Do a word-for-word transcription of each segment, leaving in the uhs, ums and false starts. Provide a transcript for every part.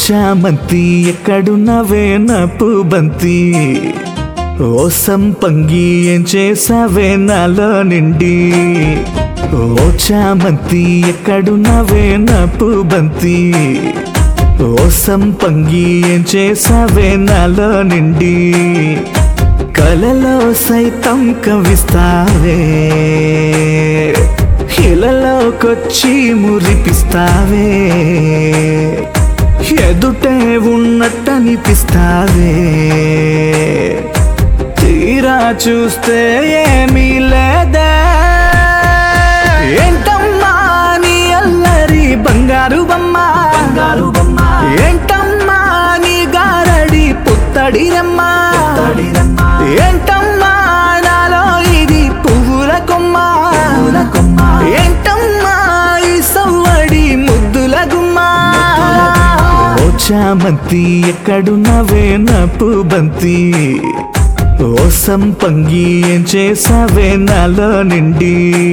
చామంతి ఎక్కడున్నవే నా పూబంతి, ఓ సంపంగి ఏం చేసావే నాలో నిండి. ఓ చామంతి ఎక్కడున్నవే నా పూబంతి, ఓ సంపంగి ఏం చేసావే నాలో నిండి. కలలో సైతం కవిస్తావే, ఇలలోకొచ్చి మురిపిస్తావే, ఎదుటే ఉన్నట్టనిపిస్తావే. తీరా చూస్తే ఏమీ లేదే, ఏంటమ్మా నీ అల్లరి బంగారు బొమ్మ, ఏంటమ్మా నీ గారడి పుత్తడి రమ్మ, ఏంటమ్మా నాలో ఇది పువ్వుల కొమ్మ, ఏంటమ్మా ఈ సవ్వడి ముద్దుల గుమ్మ. ఓ చామంతి ఎక్కడున్నవే నా పూబంతి, ఓ సంపంగి ఏం చేసావే నాలో నిండి.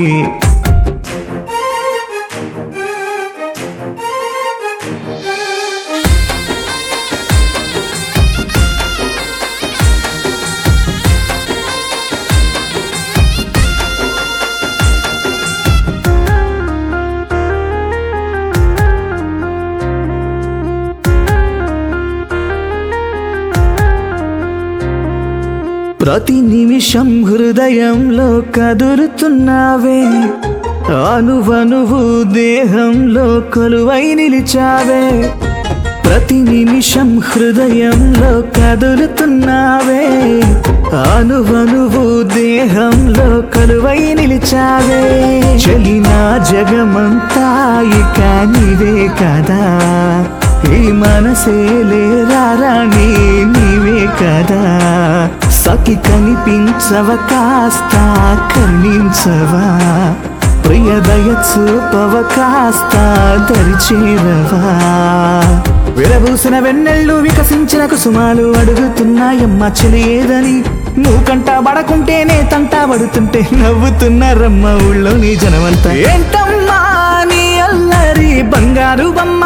ప్రతి నిమిషం హృదయంలో కదులుతున్నావే, అనువనువు దేహంలో కొలువై నిలిచావే. ప్రతి నిమిషం హృదయంలో కదులుతున్నావే, అనువనువు దేహంలో కొలువై నిలిచావే. చలినా జగమంతా ఇక నీవే కదా, ఈ మనసే లేరారాణి నీవే కదా. సఖి కనిపించవ కాస్త కరుణించవా, ప్రియదయ చూపవ కాస్త దరిచేరవా. విరబూసిన వెన్నెళ్ళు వికసించిన కుసుమాలు అడుగుతున్నాయమ్మ చెలి ఏదని. నువ్వు కంటా పడకుంటేనే తంటా పడుతుంటే నవ్వుతున్నారమ్మ ఊళ్ళోని జనమంతా. ఏంటమ్మా నీ అల్లరి బంగారు బొమ్మ,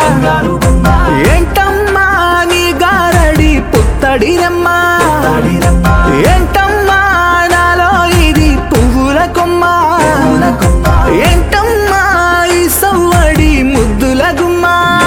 ఏంటమ్మా నీ గారడి పుత్తడి రమ్మ, ఏంటమ్మా నాలో ఇది పువ్వుల కొమ్మ, ఏంటమ్మా ఈ సవ్వడి ముద్దుల గుమ్మ.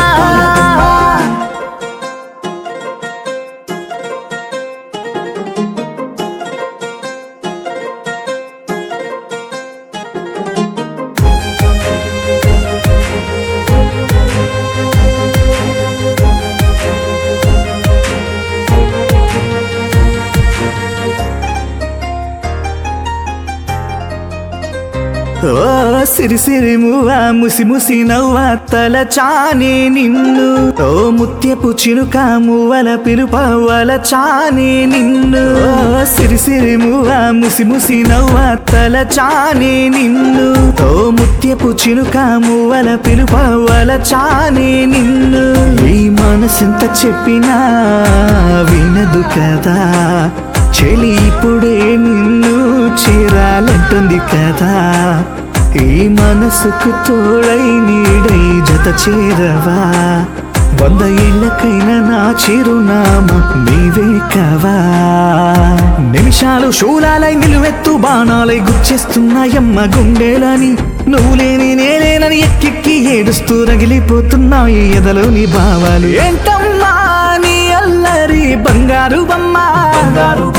ఓ సిరి సిరి మువ్వా ముసి ముసి నవ్వా తలచానే నిన్ను, ఓ ముత్యపు చినుక మువ్వల పిలుపవల చానే నిన్ను. ఓ సిరి సిరి మువ్వా ముసి ముసి నవ్వా తలచానే నిన్ను, ఓ ముత్యపు చినుక మువ్వల పిలుపవల చానే నిన్ను. ఈ మనసెంత చెప్పినా వినదు కదా, చెలి ఇప్పుడే నిన్ను చేరాలంటుంది కదా. ఈ మనసుకు తోడై నీడై జత చేరవా, వంద ఏళ్ళకైనా నా చిరునామా నీవే కావా. నిమిషాలు శూలాలై నిలువెత్తు బాణాలై గుచ్చేస్తున్నాయమ్మ గుండెలని. నువ్వు లేని నేలేనని ఎక్కెక్కి ఏడుస్తూ రగిలిపోతున్నాయి ఎదలోని భావాలు. ఏంటమ్మా నీ అల్లరి బంగారు బొమ్మ,